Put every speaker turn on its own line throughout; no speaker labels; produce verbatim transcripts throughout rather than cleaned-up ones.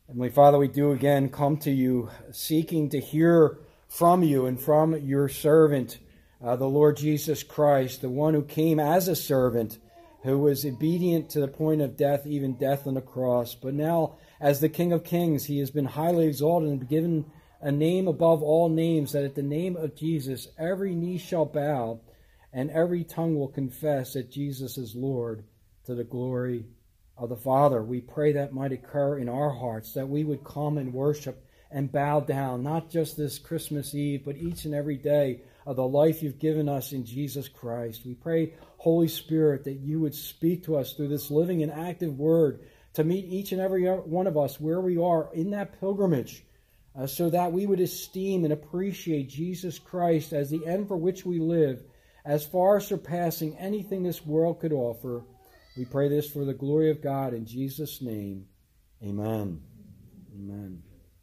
Heavenly Father, we do again come to you seeking to hear from you and from your servant, uh, the Lord Jesus Christ, the one who came as a servant, who was obedient to the point of death, even death on the cross. But now, as the King of Kings, he has been highly exalted and given a name above all names, that at the name of Jesus every knee shall bow and every tongue will confess that Jesus is Lord, to the glory of the Father. We pray that might occur in our hearts, that we would come and worship and bow down, not just this Christmas Eve, but each and every day of the life you've given us in Jesus Christ. We pray, Holy Spirit, that you would speak to us through this living and active word to meet each and every one of us where we are in that pilgrimage, uh, so that we would esteem and appreciate Jesus Christ as the end for which we live, as far surpassing anything this world could offer. We pray this for the glory of God in Jesus' name. Amen. Amen.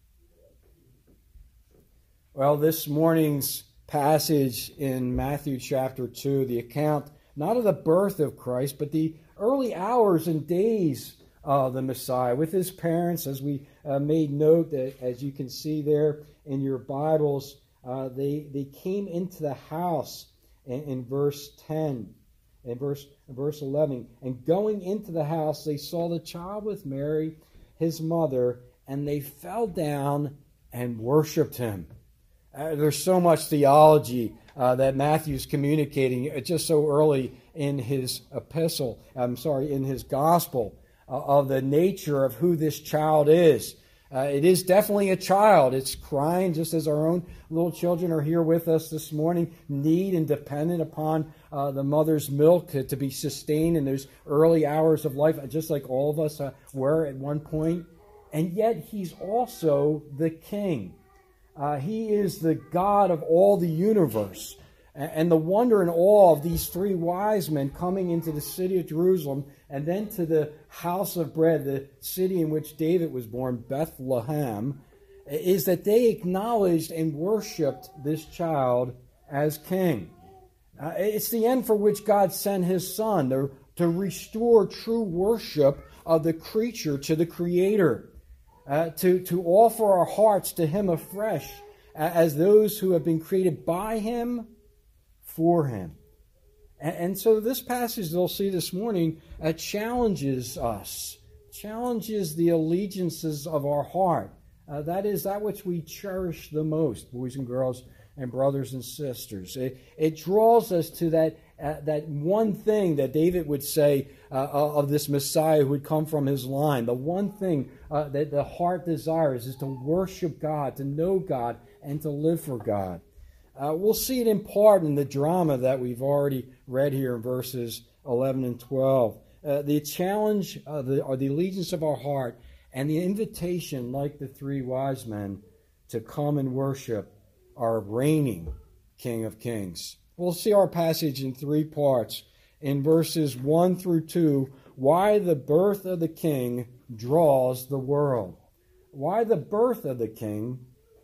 Well, this morning's passage in Matthew chapter two, the account not of the birth of Christ, but the early hours and days of the Messiah with his parents, as we uh, made note that, as you can see there in your Bibles, uh, they, they came into the house in, in verse ten. In verse, verse eleven, and going into the house, they saw the child with Mary, his mother, and they fell down and worshipped him. Uh, there's so much theology uh, that Matthew's communicating uh, just so early in his epistle, I'm sorry, in his gospel, uh, of the nature of who this child is. Uh, it is definitely a child. It's crying just as our own little children are here with us this morning, need and dependent upon uh, the mother's milk to, to be sustained in those early hours of life, just like all of us uh, were at one point. And yet he's also the king. Uh, he is the God of all the universe. And the wonder and awe of these three wise men coming into the city of Jerusalem and then to the house of bread, the city in which David was born, Bethlehem, is that they acknowledged and worshipped this child as king. Uh, it's the end for which God sent his Son, to, to restore true worship of the creature to the Creator, uh, to, to offer our hearts to him afresh as those who have been created by him, for him. And, and so this passage they'll see this morning uh, challenges us, challenges the allegiances of our heart. Uh, that is that which we cherish the most, boys and girls and brothers and sisters. It, it draws us to that, uh, that one thing that David would say uh, of this Messiah who would come from his line. The one thing uh, that the heart desires is to worship God, to know God, and to live for God. Uh, we'll see it in part in the drama that we've already read here in verses eleven and twelve. Uh, the challenge of the, or the allegiance of our heart and the invitation, like the three wise men, to come and worship our reigning King of Kings. We'll see our passage in three parts. In verses one through two, why the birth of the King draws the world. Why the birth of the King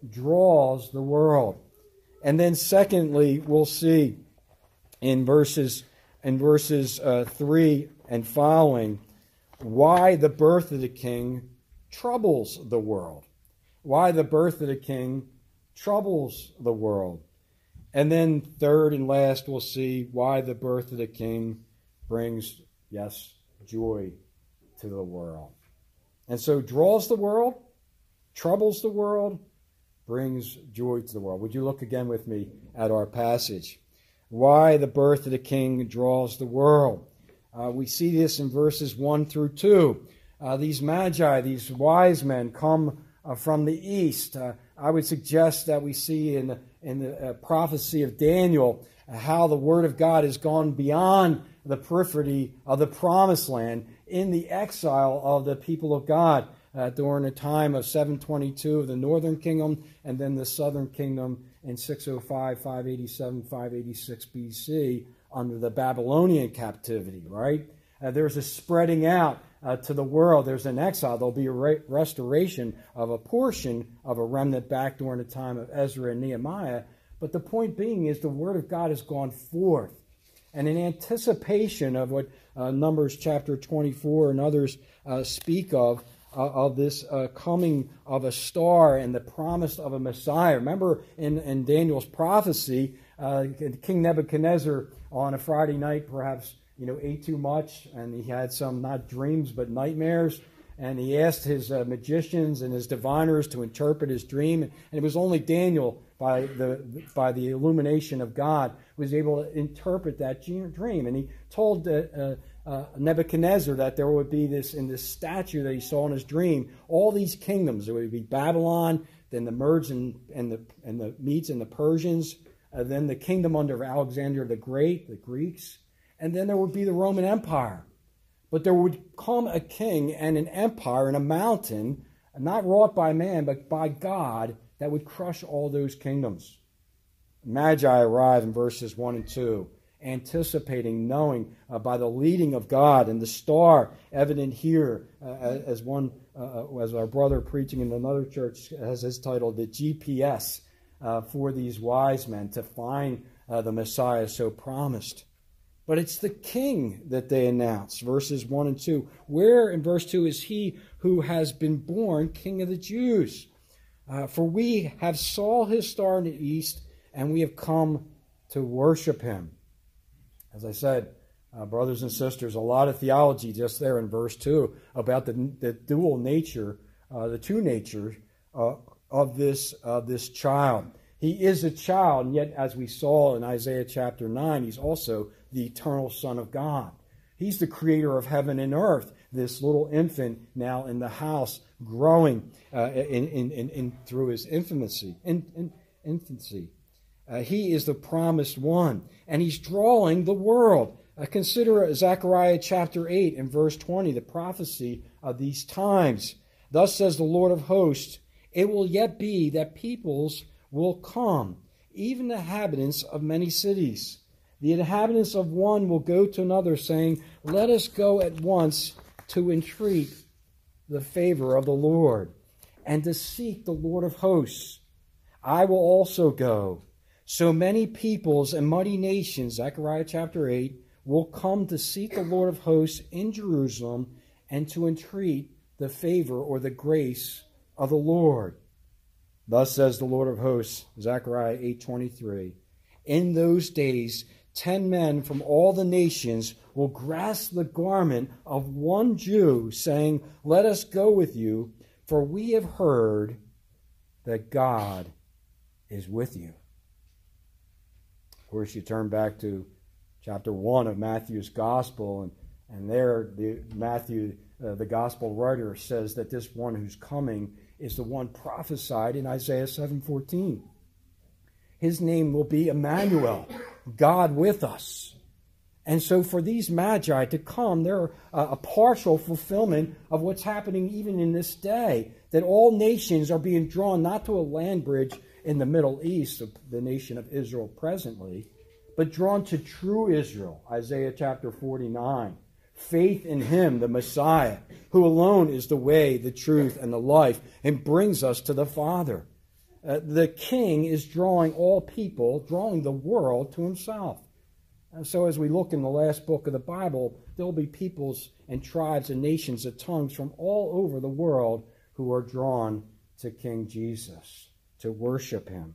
draws the world. And then secondly, we'll see in verses in verses uh, three and following, why the birth of the King troubles the world. Why the birth of the King troubles the world. And then third and last, we'll see why the birth of the King brings, yes, joy to the world. And so draws the world, troubles the world, brings joy to the world. Would you look again with me at our passage? Why the birth of the King draws the world. Uh, we see this in verses one through two. Uh, these magi, these wise men, come uh, from the east. Uh, I would suggest that we see in the, in the uh, prophecy of Daniel uh, how the Word of God has gone beyond the periphery of the promised land in the exile of the people of God. Uh, during the time of seven twenty-two of the northern kingdom, and then the southern kingdom in six oh five, five eighty-seven, five eighty-six B C under the Babylonian captivity, right? Uh, there's a spreading out uh, to the world. There's an exile. There'll be a re- restoration of a portion of a remnant back during the time of Ezra and Nehemiah. But the point being is the Word of God has gone forth. And in anticipation of what uh, Numbers chapter twenty-four and others uh, speak of, uh, of this uh, coming of a star and the promise of a Messiah. Remember in, in Daniel's prophecy, uh, King Nebuchadnezzar on a Friday night perhaps you know ate too much, and he had some not dreams but nightmares. And he asked his uh, magicians and his diviners to interpret his dream. And it was only Daniel, by the by the illumination of God, was able to interpret that dream. And he told uh, uh, uh, Nebuchadnezzar that there would be this, in this statue that he saw in his dream, all these kingdoms. There would be Babylon, then the Medes and, and, the, and the Medes and the Persians, uh, then the kingdom under Alexander the Great, the Greeks, and then there would be the Roman Empire. But there would come a king and an empire and a mountain, not wrought by man, but by God, that would crush all those kingdoms. Magi arrive in verses one and two, anticipating, knowing uh, by the leading of God, and the star evident here, uh, as one, uh, as our brother preaching in another church has his title, the G P S uh, for these wise men to find uh, the Messiah so promised. But it's the king that they announce, verses one and two. Where, in verse two, is he who has been born King of the Jews? Uh, for we have saw his star in the east, and we have come to worship him. As I said, uh, brothers and sisters, a lot of theology just there in verse two about the, the dual nature, uh, the two natures uh, of this, uh, this child. He is a child, and yet, as we saw in Isaiah chapter nine, he's also the eternal Son of God. He's the creator of heaven and earth, this little infant now in the house, growing uh, in, in, in, in through his infancy. In, in, infancy. Uh, he is the promised one, and he's drawing the world. Uh, consider Zechariah chapter eight and verse twenty, the prophecy of these times. Thus says the Lord of hosts, it will yet be that peoples will come, even the inhabitants of many cities. The inhabitants of one will go to another, saying, let us go at once to entreat the favor of the Lord, and to seek the Lord of hosts. I will also go. So many peoples and mighty nations, Zechariah chapter eight, will come to seek the Lord of hosts in Jerusalem, and to entreat the favor or the grace of the Lord. Thus says the Lord of hosts, Zechariah eight twenty-three, in those days ten men from all the nations will grasp the garment of one Jew, saying, let us go with you, for we have heard that God is with you. Of course, you turn back to chapter one of Matthew's Gospel, and, and there the Matthew, uh, the Gospel writer, says that this one who's coming is the one prophesied in Isaiah seven fourteen. His name will be Emmanuel, God with us. And so for these magi to come, they're a, a partial fulfillment of what's happening even in this day, that all nations are being drawn not to a land bridge in the Middle East, of the nation of Israel presently, but drawn to true Israel, Isaiah chapter forty-nine. Faith in him, the Messiah, who alone is the way, the truth, and the life, and brings us to the Father. Uh, the King is drawing all people, drawing the world to himself. And so as we look in the last book of the Bible, there'll be peoples and tribes and nations and tongues from all over the world who are drawn to King Jesus, to worship him.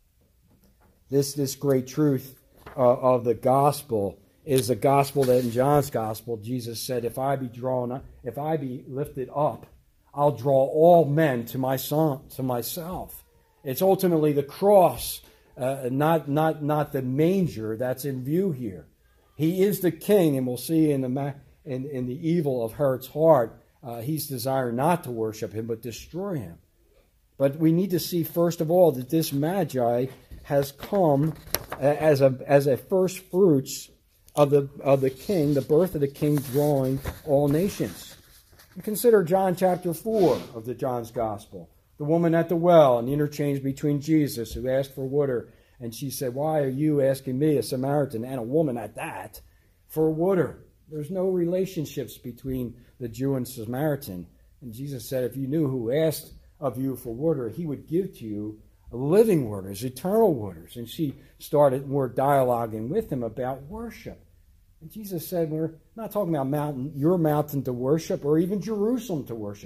This, this great truth uh, of the gospel is the gospel that in John's gospel, Jesus said, if I be drawn, if I be lifted up, I'll draw all men to my son, to myself. It's ultimately the cross, uh, not, not, not the manger that's in view here. He is the king, and we'll see in the, in, in the evil of Herod's heart, uh, he's desiring not to worship him, but destroy him. But we need to see, first of all, that this Magi has come as a, as a first fruits of the, of the king, the birth of the king drawing all nations. And consider John chapter four of the John's Gospel. The woman at the well, and the interchange between Jesus, who asked for water, and she said, why are you asking me, a Samaritan, and a woman at that, for water? There's no relationships between the Jew and Samaritan. And Jesus said, if you knew who asked of you for water, he would give to you living waters, eternal waters. And she started more dialoguing with him about worship. And Jesus said, we're not talking about mountain, your mountain to worship, or even Jerusalem to worship,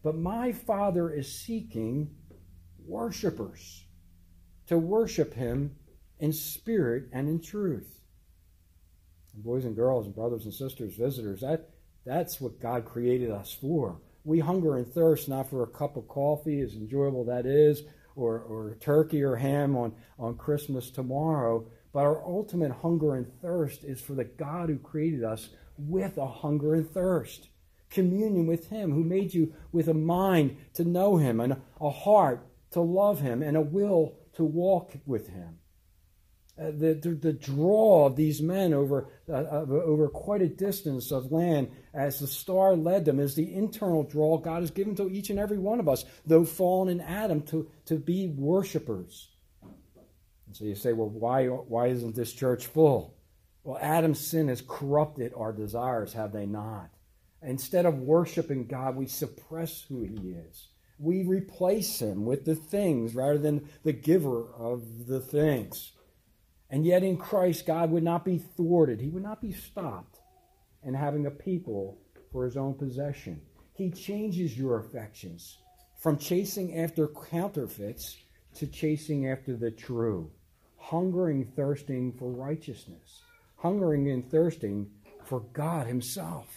but my Father is seeking worshipers to worship him in spirit and in truth. And boys and girls and brothers and sisters, visitors, that, that's what God created us for. We hunger and thirst not for a cup of coffee, as enjoyable that is, or, or turkey or ham on, on Christmas tomorrow, but our ultimate hunger and thirst is for the God who created us with a hunger and thirst. Communion with him, who made you with a mind to know him, and a heart to love him, and a will to walk with him. Uh, the, the, the draw of these men over, uh, over quite a distance of land as the star led them is the internal draw God has given to each and every one of us, though fallen in Adam, to, to be worshipers. And so you say, well, why, why isn't this church full? Well, Adam's sin has corrupted our desires, have they not? Instead of worshiping God, we suppress who he is. We replace him with the things rather than the giver of the things. And yet in Christ, God would not be thwarted. He would not be stopped in having a people for his own possession. He changes your affections from chasing after counterfeits to chasing after the true. Hungering, thirsting for righteousness. Hungering and thirsting for God himself.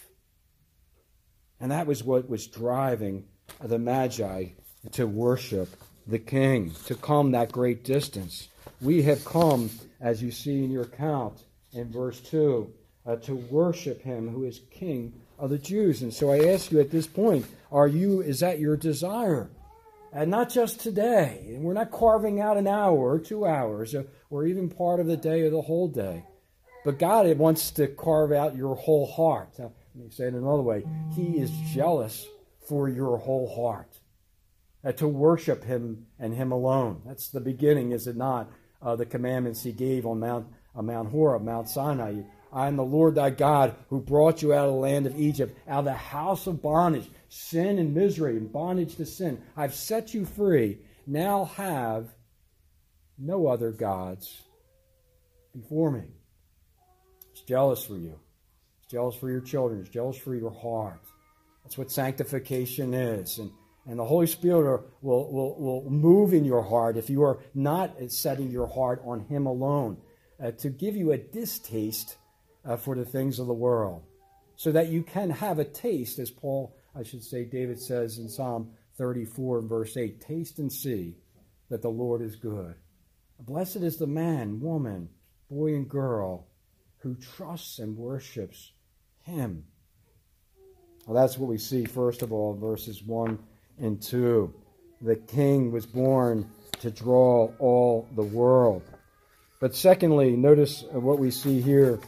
And that was what was driving the Magi to worship the King, to come that great distance. We have come, as you see in your account in verse two, uh, to worship him who is King of the Jews. And so I ask you at this point, are you, is that your desire? And not just today. And we're not carving out an hour or two hours or, or even part of the day or the whole day. But God wants to carve out your whole heart. Now, let me say it another way. He is jealous for your whole heart. Uh, to worship him and him alone. That's the beginning, is it not? Uh, the commandments he gave on Mount, uh, Mount Horeb, Mount Sinai. I am the Lord thy God who brought you out of the land of Egypt, out of the house of bondage, sin and misery, and bondage to sin. I've set you free. Now have no other gods before me. He's jealous for you. He's jealous for your children. He's jealous for your heart. That's what sanctification is. And And the Holy Spirit will, will, will move in your heart if you are not setting your heart on him alone, uh, to give you a distaste uh, for the things of the world, so that you can have a taste, as Paul, I should say, David says in Psalm thirty-four, verse eight, taste and see that the Lord is good. Blessed is the man, woman, boy, and girl who trusts and worships him. Well, that's what we see, first of all, verses one and two. The King was born to draw all the world. But secondly, notice what we see here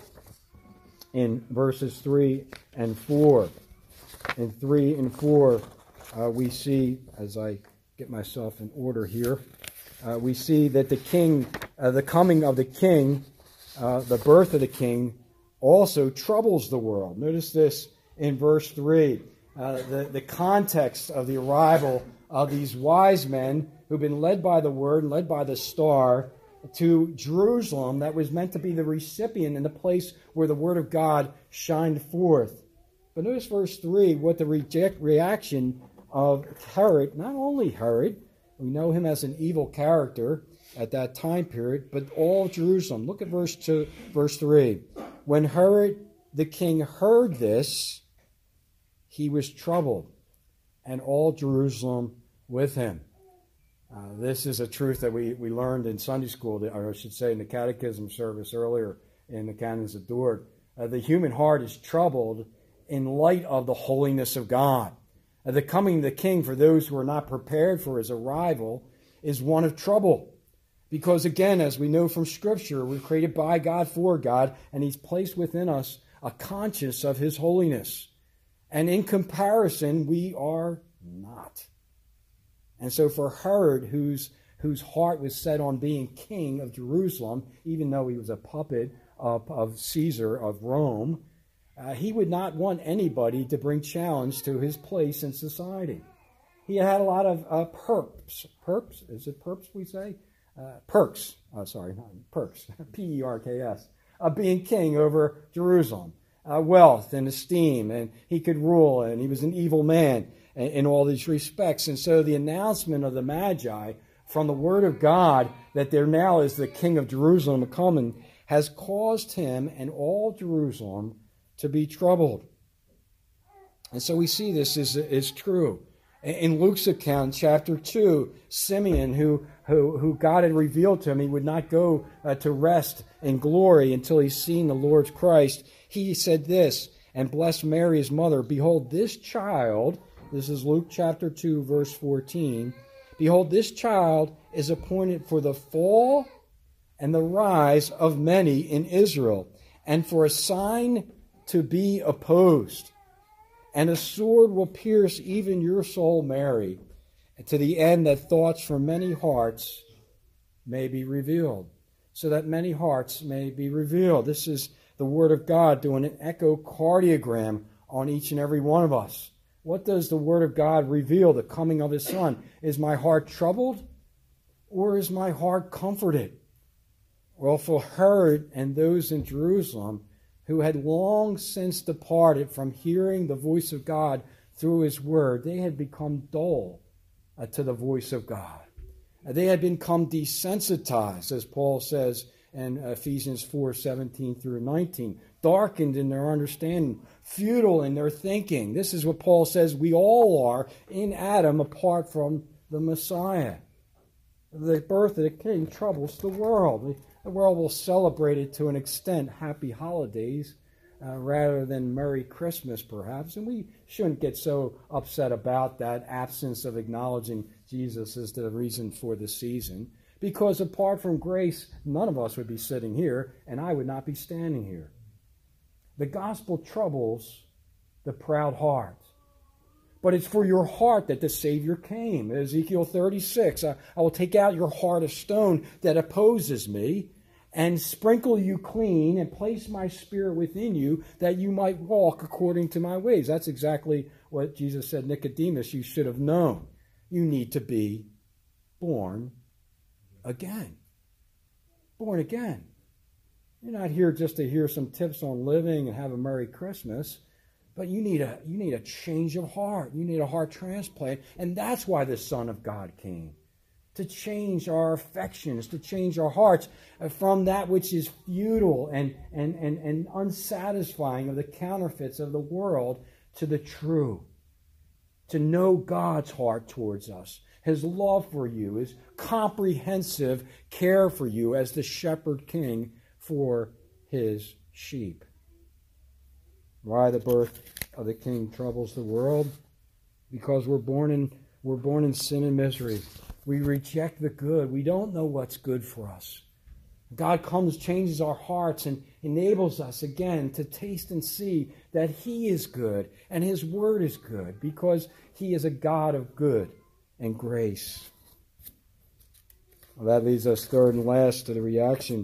in verses three and four. In three and four, uh, we see, as I get myself in order here, uh, we see that the King, uh, the coming of the King, uh, the birth of the King, also troubles the world. Notice this in verse three. Uh, the, the context of the arrival of these wise men who've been led by the word, led by the star, to Jerusalem that was meant to be the recipient and the place where the word of God shined forth. But notice verse three, what the reject, reaction of Herod, not only Herod, we know him as an evil character at that time period, but all Jerusalem. Look at verse two, verse three. When Herod the king heard this, he was troubled, and all Jerusalem with him. Uh, this is a truth that we, we learned in Sunday school, or I should say in the catechism service earlier in the Canons of Dort. Uh, the human heart is troubled in light of the holiness of God. Uh, the coming of the King, for those who are not prepared for his arrival, is one of trouble. Because again, as we know from Scripture, we're created by God for God, and he's placed within us a conscience of his holiness. And in comparison, we are not. And so for Herod, whose, whose heart was set on being king of Jerusalem, even though he was a puppet of, of Caesar of Rome, uh, he would not want anybody to bring challenge to his place in society. He had a lot of uh, perks. Perks? Is it perks we say? Uh, perks. Oh, sorry, not perks. P E R K S. Of being king over Jerusalem. Uh, wealth and esteem, and he could rule, and he was an evil man. in, in all these respects. And so the announcement of the Magi from the Word of God that there now is the King of Jerusalem coming has caused him and all Jerusalem to be troubled. And so we see this is, is true. In Luke's account, chapter two, Simeon, who, who, who God had revealed to him, he would not go uh, to rest in glory until he's seen the Lord's Christ. He said this, and blessed Mary his mother, behold, this child, this is Luke chapter two, verse fourteen, behold, this child is appointed for the fall and the rise of many in Israel, and for a sign to be opposed. And a sword will pierce even your soul, Mary, to the end that thoughts from many hearts may be revealed. So that many hearts may be revealed. This is the Word of God doing an echocardiogram on each and every one of us. What does the Word of God reveal? The coming of His Son. Is my heart troubled, or is my heart comforted? Well, for Herod and those in Jerusalem who had long since departed from hearing the voice of God through His Word, they had become dull uh, to the voice of God. Uh, they had become desensitized, as Paul says in Ephesians four, seventeen through nineteen, darkened in their understanding, futile in their thinking. This is what Paul says we all are in Adam apart from the Messiah. The birth of the King troubles the world. The world will celebrate it to an extent, happy holidays, uh, rather than Merry Christmas, perhaps. And we shouldn't get so upset about that absence of acknowledging Jesus as the reason for the season, because apart from grace, none of us would be sitting here, and I would not be standing here. The gospel troubles the proud heart. But it's for your heart that the Savior came. Ezekiel thirty-six, I, I will take out your heart of stone that opposes me and sprinkle you clean and place my spirit within you that you might walk according to my ways. That's exactly what Jesus said, Nicodemus, you should have known. You need to be born again. Born again. You're not here just to hear some tips on living and have a Merry Christmas. But you need a you need a change of heart. You need a heart transplant. And that's why the Son of God came. To change our affections, to change our hearts from that which is futile and, and, and, and unsatisfying of the counterfeits of the world to the true. To know God's heart towards us. His love for you, His comprehensive care for you as the shepherd king for His sheep. Why the birth of the King troubles the world? Because we're born in we're born in sin and misery. We reject the good. We don't know what's good for us. God comes, changes our hearts, and enables us again to taste and see that He is good and His Word is good, because He is a God of good and grace. Well, that leads us third and last to the reaction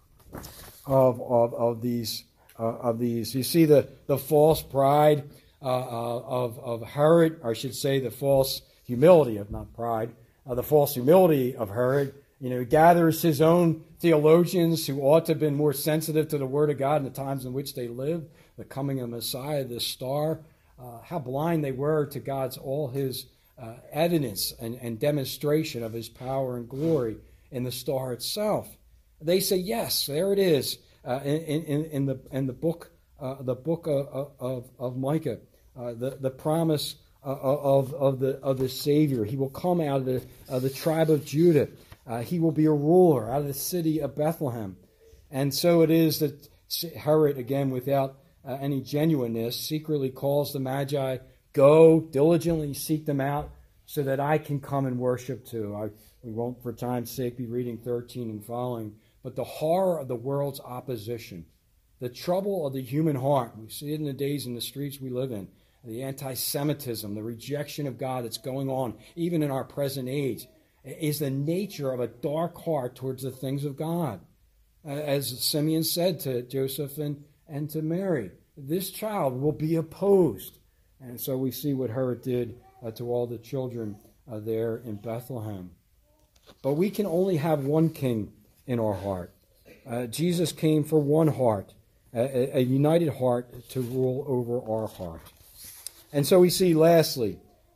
of of, of these. Uh, of these. You see the, the false pride uh, uh, of, of Herod, or I should say the false humility of, not pride, uh, the false humility of Herod. You know, he gathers his own theologians who ought to have been more sensitive to the Word of God in the times in which they lived, the coming of Messiah, the star, uh, how blind they were to God's, all His uh, evidence and, and demonstration of His power and glory in the star itself. They say, yes, there it is. Uh, in, in, in the in the book uh, the book of of, of Micah, uh, the the promise of of the of the Savior. He will come out of the of the tribe of Judah. Uh, he will be a ruler out of the city of Bethlehem, and so it is that Herod, again without uh, any genuineness, secretly calls the Magi, "Go diligently seek them out, so that I can come and worship too." I, we won't, for time's sake, be reading thirteen and following. But the horror of the world's opposition, the trouble of the human heart, we see it in the days in the streets we live in, the anti-Semitism, the rejection of God that's going on, even in our present age, is the nature of a dark heart towards the things of God. As Simeon said to Joseph and, and to Mary, this child will be opposed. And so we see what Herod did uh, to all the children uh, there in Bethlehem. But we can only have one king in our heart. Uh, Jesus came for one heart, a, a united heart to rule over our heart. And so we see, lastly,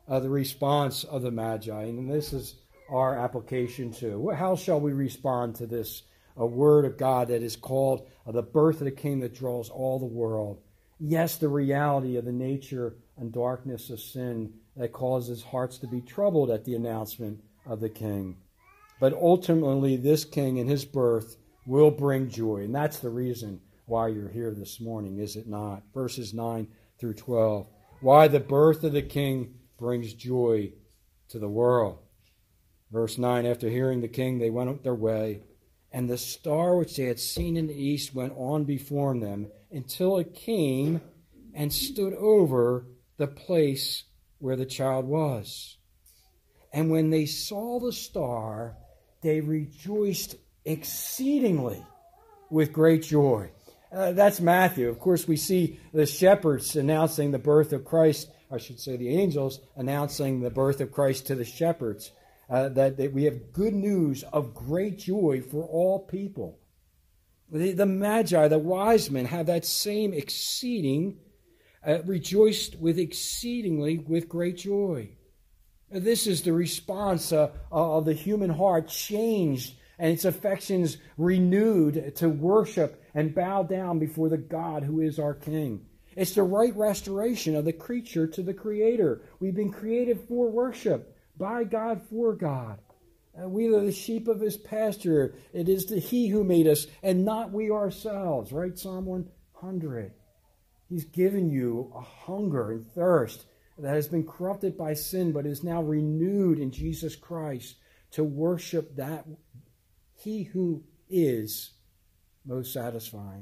uh, the response of the Magi. And this is our application too. How shall we respond to this uh, word of God that is called uh, the birth of the King that draws all the world? Yes, the reality of the nature and darkness of sin that causes hearts to be troubled at the announcement of the King. But ultimately, this King and his birth will bring joy. And that's the reason why you're here this morning, is it not? Verses nine through twelve. Why the birth of the King brings joy to the world. Verse nine, after hearing the King, they went their way, and the star which they had seen in the east went on before them until it came and stood over the place where the child was. And when they saw the star, they rejoiced exceedingly with great joy. Uh, that's Matthew. Of course, we see the shepherds announcing the birth of Christ. I should say the angels announcing the birth of Christ to the shepherds. Uh, that, that we have good news of great joy for all people. The, the Magi, the wise men, have that same exceeding, uh, rejoiced with exceedingly with great joy. This is the response uh, of the human heart changed and its affections renewed to worship and bow down before the God who is our King. It's the right restoration of the creature to the Creator. We've been created for worship. By God, for God. Uh, we are the sheep of his pasture. It is the he who made us and not we ourselves. Right? Psalm one hundred. He's given you a hunger and thirst that has been corrupted by sin but is now renewed in Jesus Christ to worship that he who is most satisfying.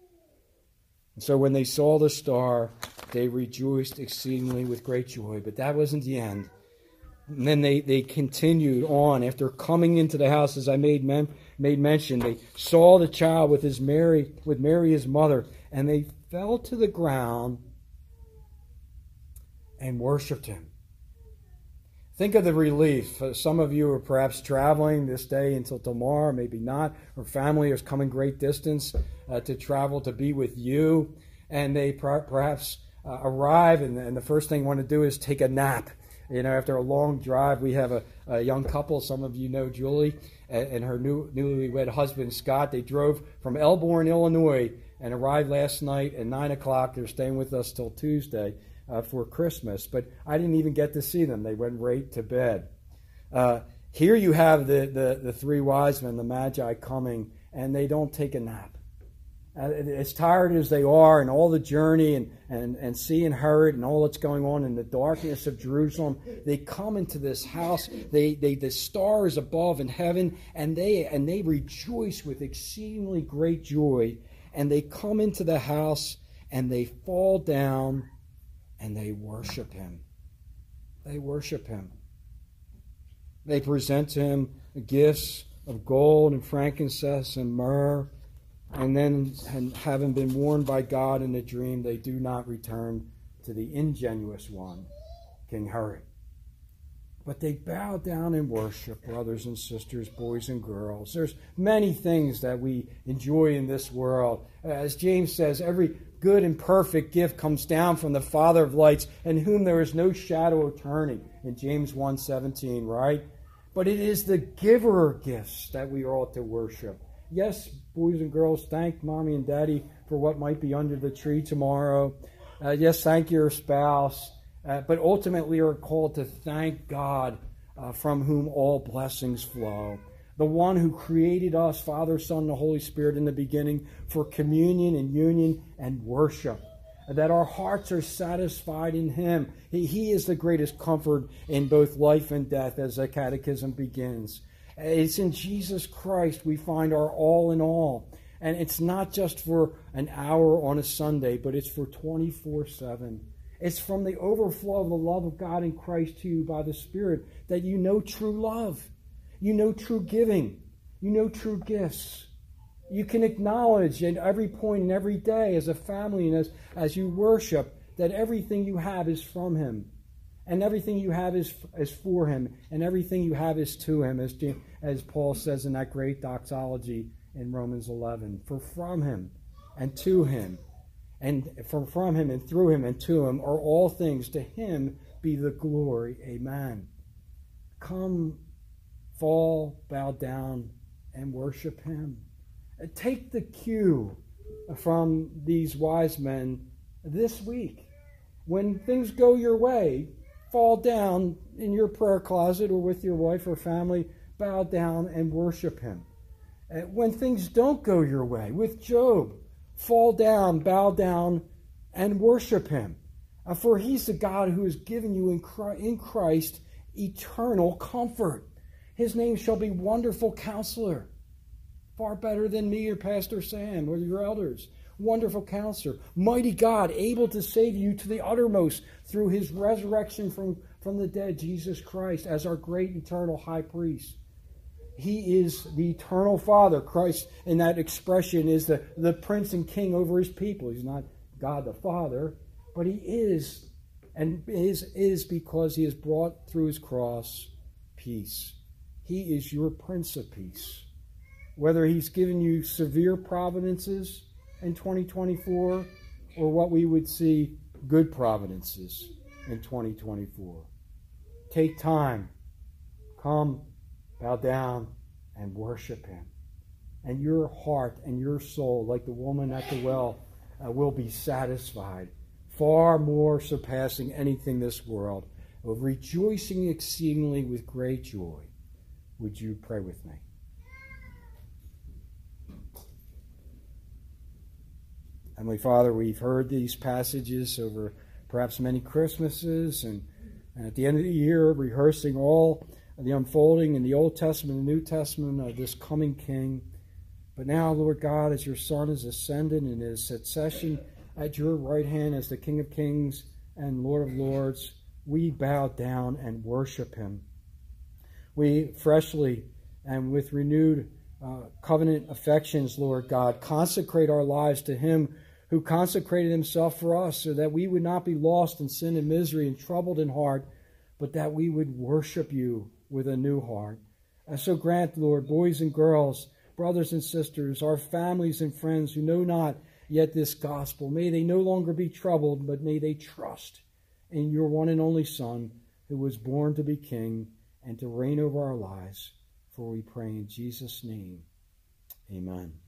And so when they saw the star, they rejoiced exceedingly with great joy. But that wasn't the end. And then they, they continued on. After coming into the house, as I made men, made mention, they saw the child with his Mary, with Mary his mother, and they fell to the ground and worshipped him. Think of the relief. Uh, some of you are perhaps traveling this day until tomorrow, maybe not, or family is coming great distance uh, to travel to be with you, and they per- perhaps uh, arrive, and, and the first thing they want to do is take a nap. You know, after a long drive, we have a, a young couple. Some of you know Julie and, and her new, newlywed husband, Scott. They drove from Elborn, Illinois, and arrived last night at nine o'clock. They're staying with us till Tuesday uh, for Christmas. But I didn't even get to see them. They went right to bed. Uh, here you have the, the, the three wise men, the Magi, coming, and they don't take a nap. Uh, as tired as they are and all the journey and, and, and seeing Herod and all that's going on in the darkness of Jerusalem, they come into this house. They, they the star is above in heaven, and they and they rejoice with exceedingly great joy. And they come into the house and they fall down and they worship him. They worship him. They present to him gifts of gold and frankincense and myrrh. And then, and having been warned by God in a dream, they do not return to the ingenuous one, King Herod. But they bow down and worship, brothers and sisters, boys and girls. There's many things that we enjoy in this world. As James says, every good and perfect gift comes down from the Father of lights, in whom there is no shadow of turning, in James one seventeen, right? But it is the giver of gifts that we ought to worship. Yes, boys and girls, thank Mommy and Daddy for what might be under the tree tomorrow. Uh, yes, thank your spouse. Uh, but ultimately are called to thank God uh, from whom all blessings flow. The one who created us, Father, Son, and the Holy Spirit in the beginning for communion and union and worship. That our hearts are satisfied in him. He, he is the greatest comfort in both life and death, as the catechism begins. It's in Jesus Christ we find our all in all. And it's not just for an hour on a Sunday, but it's for twenty-four seven. It's from the overflow of the love of God in Christ to you by the Spirit that you know true love. You know true giving. You know true gifts. You can acknowledge at every point and every day as a family and as, as you worship that everything you have is from him. And everything you have is, is for him. And everything you have is to him, as, as Paul says in that great doxology in Romans eleven. For from him and to him, and from, from him and through him and to him are all things. To him be the glory. Amen. Come, fall, bow down, and worship him. Take the cue from these wise men this week. When things go your way, fall down in your prayer closet or with your wife or family, bow down and worship him. When things don't go your way, with Job, fall down, bow down, and worship him. For he's the God who has given you in Christ eternal comfort. His name shall be Wonderful Counselor. Far better than me or Pastor Sam or your elders. Wonderful Counselor. Mighty God, able to save you to the uttermost through his resurrection from, from the dead, Jesus Christ, as our great eternal high priest. He is the eternal Father. Christ, in that expression, is the, the Prince and King over his people. He's not God the Father, but he is, and is, is because he has brought through his cross peace. He is your Prince of Peace. Whether he's given you severe providences in twenty twenty-four or what we would see good providences in twenty twenty-four. Take time. Come, bow down, and worship him. And your heart and your soul, like the woman at the well, uh, will be satisfied, far more surpassing anything this world, of rejoicing exceedingly with great joy. Would you pray with me? Heavenly Father, we've heard these passages over perhaps many Christmases, and, and at the end of the year, rehearsing all the unfolding in the Old Testament and New Testament of this coming King. But now, Lord God, as your Son is ascended and is at session at your right hand as the King of Kings and Lord of Lords, we bow down and worship him. We freshly and with renewed uh, covenant affections, Lord God, consecrate our lives to him who consecrated himself for us so that we would not be lost in sin and misery and troubled in heart, but that we would worship you with a new heart. And so grant, Lord, boys and girls, brothers and sisters, our families and friends who know not yet this gospel, may they no longer be troubled, but may they trust in your one and only Son, who was born to be King and to reign over our lives. For we pray in Jesus' name. Amen.